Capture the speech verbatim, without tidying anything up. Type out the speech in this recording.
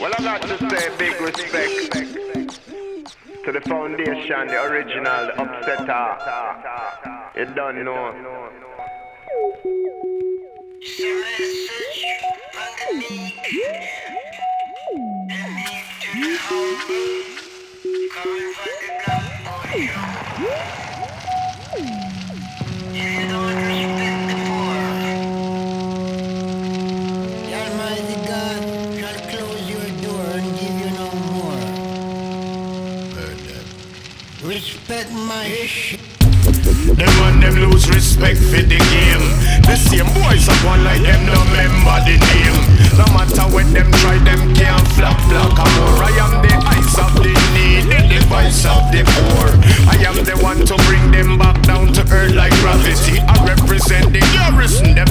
Well, I got to say big respect to the foundation, the original, the upsetter. You don't know. It's a message from the meek, the meek to the humble, coming from the black ocean. If you don't respect the poor, the Almighty God shall close your door and give you no more. Respect my shit. Them and them lose respect for the game. The same boys are one like them no remember the name. No matter what them try, them can't flap like a more. I am the eyes of the needy, the voice of the poor. I am the one to bring them back down to earth like gravity. I represent the garrison, them